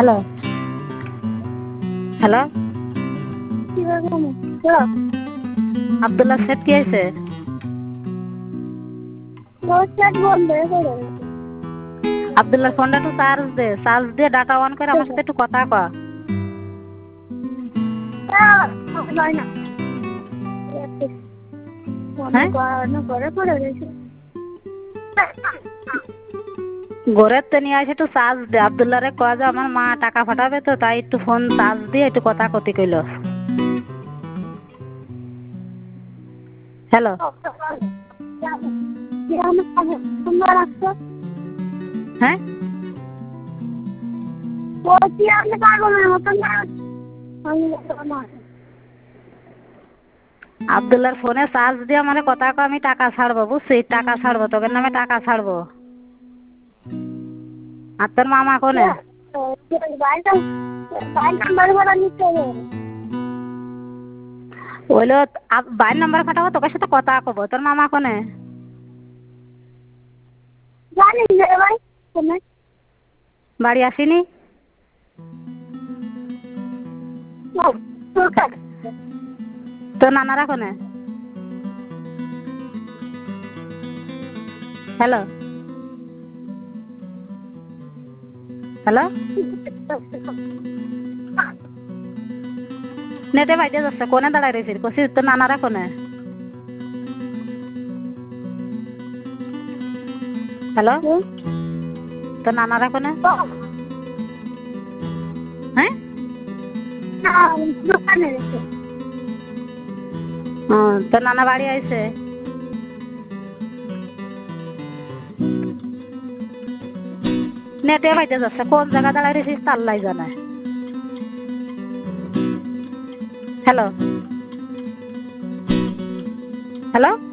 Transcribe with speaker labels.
Speaker 1: Hello hello Abdullah set কি হয়েছে? আব্দুল্লাহ ফোনটা একটু চার্জ দিয়ে ডাটা অন করে আমার সাথে একটু কথা কয়। ঘরের তো নিয়ে আসে একটু চার্জ দে। আব্দুল্লাহ রে কয় যে আমার মা টাকা পাঠাবে তো তাই একটু ফোন চার্জ দিয়ে একটু কথা কতি কইল। হ্যালো হ্যাঁ আব্দুল্লাহর ফোনে চার্জ দিয়ে মানে কথা কয় আমি টাকা ছাড়বো বুঝছি, টাকা ছাড়বো তোদের নামে টাকা ছাড়বো। আর তোর মামা কোনে? ওইলো বাইর নাম্বার ফাটাবো তোকে সাথে কথা কব। তোর মামা কোনে? বাড়ি আসিনি? তোর নানারা কোনে? হ্যালো হ্যালো নেটে বাইতে যাচ্ছে কোনে দাঁড়াই রয়েছিস কষি? তোর নানারা কোনে? হ্যালো তোর নানারা কোনে? হ্যাঁ তোর নানা বাড়ি আইছে? নেটে বাইতে যাচ্ছে কোন জায়গা দাঁড়াই রয়েছিস তা আল্লাহ জানে। Hello hello